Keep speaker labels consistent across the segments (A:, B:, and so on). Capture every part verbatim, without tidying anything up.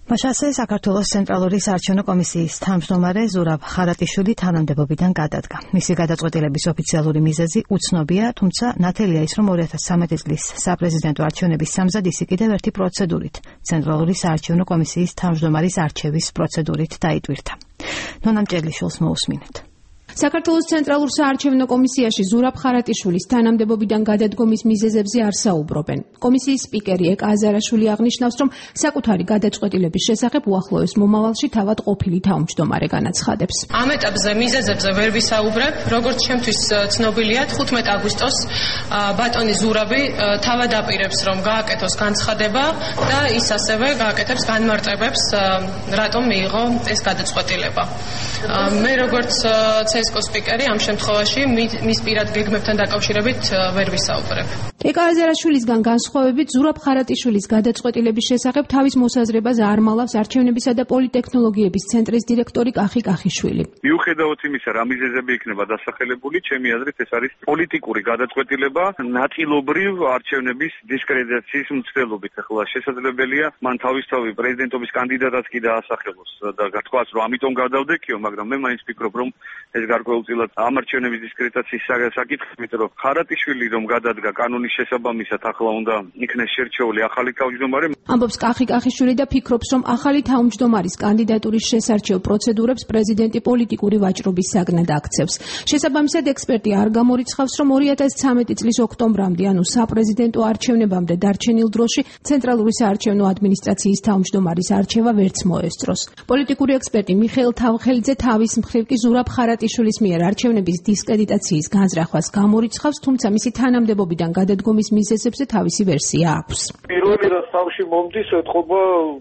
A: მაშასე საქართველოს ცენტრალური საარჩევნო კომისიის თავმჯდომარე ზურაბ ხარატიშვილი თანამდებობიდან გადადგა. მისი გადაწყვეტილების ოფიციალური მიზეზი უცნობია, თუმცა ნათელია ის, რომ ორი ათას სამი წლის საპრეზიდენტო არჩევნების სამზად ისი კიდევ ერთი პროცედურით, ცენტრალური საარჩევნო კომისიის თავმჯდომარის არჩევის პროცედურით დაიტვირთა. ნონამ ჭედლიშვილს მოусმინეთ.
B: საქართველოს ცენტრალურ საარჩევნო კომისიაში ზურაბ ხარატიშვილის თანამდებობიდან გადადგომის მიზეზებზე არ საუბრობენ. კომისიის სპიკერი ეკა აზარაშვილი აღნიშნავს, რომ საკუთარი გადაწყვეტილების შესახებ უახლოეს მომავალში თავად ყოფილი თავმჯდომარე განაცხადებს.
C: ამ ეტაპზე მიზეზებზე ვერ ვისაუბრებ, როგორც ჩემთვის ცნობილია, თხუთმეტ აგვისტოს ბატონი ზურაბი თავად აპირებს, რომ გააკეთოს განცხადება და ის ასევე გააკეთებს განმარტებებს, რატომ მიიღო ეს გადაწყვეტილება. მე როგორც ცესკო სპიკერი ამ შემთხვევაში მის პირად გეგმებთან დაკავშირებით ვერ ვისაუბრებ.
B: ეკა აზარაშვილისგან განსხვავებით ზურაბ ხარატიშვილის გადაწყვეტილების შესახებ თავის მოსაზრებას არ მალავს არჩევნებისა და პოლიტექნოლოგიების ცენტრის დირექტორი კახი კახიშვილი.
D: მიუხედავად იმისა, რა მიზეზები იქნება დასახელებული, ჩემი აზრით ეს არის პოლიტიკური გადაწყვეტილება ნაწილობრივ არჩევნების დისკრედიტაციის მცდელობით. ახლა შესაძლებელია მან თავისთავი პრეზიდენტობის კანდიდატად კი დაასახელოს და გათქვას, რომ ამიტომ გადავდექიო, მაგრამ მე მაინც ვფიქრობ, რომ ეს გარკვეულწილად ამ არჩევნების დისკრედიტაციის საკითხი, იმიტომ რომ ხარატიშვილი რომ გადადგა კანონის შესაბამისად, ახლა უნდა იქნეს შერჩეული ახალი თავმჯდომარე.
B: ამბობს კახი კახიშვილი და ფიქრობს, რომ ახალი თავმჯდომარის კანდიდატურის შესარჩევ პროცედურებს პრეზიდენტი პოლიტიკური ვაჭრობის საგნად აქცევს. შესაბამისად, ექსპერტი არ გამორიცხავს, რომ ორი ათას ცხრამეტი წლის ოქტომბრამდე, ანუ საპრეზიდენტო არჩევნებამდე დარჩენილ დროში ცენტრალური საარჩევნო ადმინისტრაციის თავმჯდომარის არჩევა ვერც მოესწროს. პოლიტიკური ექსპერტი მიხეილ თავხელიძე თავის მხრივ კი ზურაბ ხარატიშვილის მიერ არჩევნების დისკრედიტაციის განზრახვას გამორიცხავს, თუმცა მისი თანამდებობიდან გადადგომის მიზეზებზე თავისი ვერსია აქვს.
E: პირველი რაც თავში მომდის, ეთყობა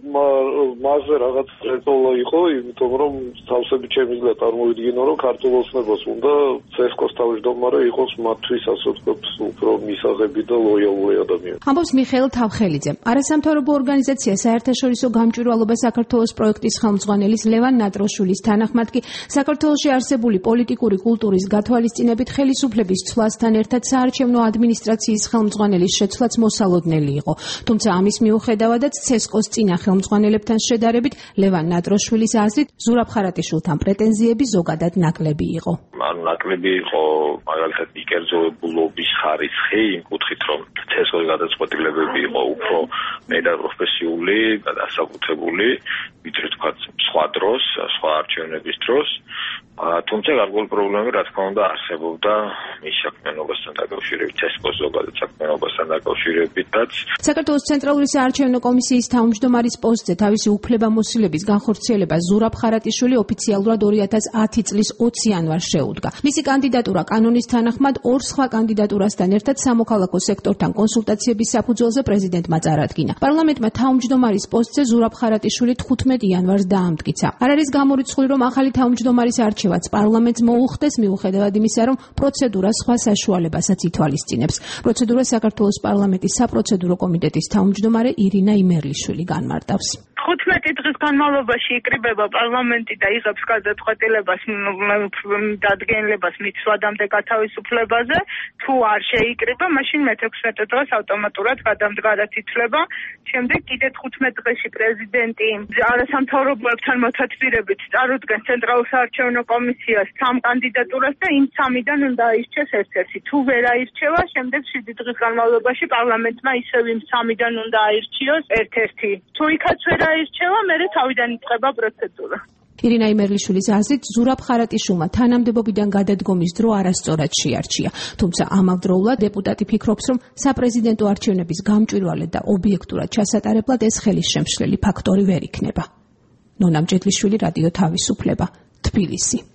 E: მასზე რაღაც წეწოლა იყო, იმიტომ რომ თავსები ჩემიძლია წარმოვიდგინო, რომ ქართულ ოცნებას უნდა ცესკოს თავმჯდომარე იყოს მათთვის, ასე ვთქვათ, უფრო მისაღები და ლოიალური ადამიანი.
B: ამბობს მიხეილ თავხელიძე. არასამთავრობო ორგანიზაცია საერთაშორისო გამჭვირვალობა საქართველოს პროექტის ხელმძღვანელის ლევან ნატროშვილის თანახმად კი საქართველოში არსებული პოლიტიკური კულტურის გათვალისწინებით ხელისუფლების ცვლასთან ერთად საარჩევნო ადმინისტრაციის ხელმძღვანელის შეცვლაც მოსალოდნელი იყო. თუმცა ამის მიუხედავადაც ცესკოს წინა ხელმძღვანელებთან შედარებით ლევან ნატროშვილის აზრით ზურაბ ხარატიშვილთან პრეტენზიები ზოგადად ნაკლები იყო.
E: ანუ ნაკლები იყო მაგალითად იკერძოებულობის ხარისხი იმ კუთხით, რომ ცესკოს გადაწყვეტილებები იყო უფრო მეტად პროფესიული და დასაკუთრებული, ვიდრე თქვათ სხვა დროს, სხვა არჩევნების დროს. თუმცა გარკვეული პრობლემები რა თქმა უნდა არსებობდა მის საქმიანობასთან დაკავშირებით, ცესკოს ზოგადად საქმიანობასთან დაკავშირებითაც.
B: საქართველოს ცენტრალური საარჩევნო კომისიის თავმჯდომარის პოსტზე თავისი უფლებამოსილების განხორციელებას ზურაბ ხარატიშვილი ოფიციალურად ორი ათას ათი წლის ოცი იანვარს შეუდგა. მისი კანდიდატურა კანონის თანახმად ორ სხვა კანდიდატურასთან ერთად სამოქალაქო სექტორთან კონსულტაციების საფუძველზე პრეზიდენტმა წარადგინა. პარლამენტმა თავმჯდომარის პოსტზე ზურაბ ხარატიშვილი თხუთმეტი იანვარს დაამტკიცა. არ არის გამორიცხული, რომ ახალი თავმჯდომარის არჩევაც პარლამენტს მოუხდეს, მიუხედავად იმისა, რომ პროცედურა სხვა საშუალებასაც ითვალისწინებს. პროცედურა საქართველოს პარლამენტის საპროცედურო კომიტეტის თავმჯდომარე ირინა იმერლიშვილი განმარტავს.
F: თხუთმეტი დღის განმავლობაში იკრიბება პარლამენტი და იღებს გადაწყვეტილებას დადგენილებას მიცვადამდე გათავისუფლებაზე. თუ არ შეიკრიბა, მაშინ მეთექვსმეტე დღეს ავტომატურად გადამდგარად ითვლება. შემდეგ კიდე თხუთმეტ დღეში პრეზიდენტი არასამთავრობოებთან მოთათბირებით წარუდგენს ცენტრალურ საარჩევნო კომისიას სამ კანდიდატურას და იმ სამიდან უნდა აირჩეს ერთ-ერთი. თუ ვერ აირჩევა, შემდეგ შვიდი დღის განმავლობაში პარლამენტმა ისევ იმ სამიდან უნდა აირჩიოს ერთ-ერთი. თუ იქაც ვერ აირჩევა, მერე თავიდან იწყება პროცედურა.
B: ირინა იმერლიშვილის აზრით ზურაბ ხარატიშვილმა თანამდებობიდან გადადგომის დრო არასწორად შეარჩია. თუმცა ამავდროულად დეპუტატი ფიქრობს, რომ საპრეზიდენტო არჩევნების გამჭვირვალედ და ობიექტურად ჩასატარებლად ეს ხელისშემშლელი ფაქტორი ვერ იქნება. ნონამ ჭედლიშვილი, რადიო თავისუფლება, თბილისი.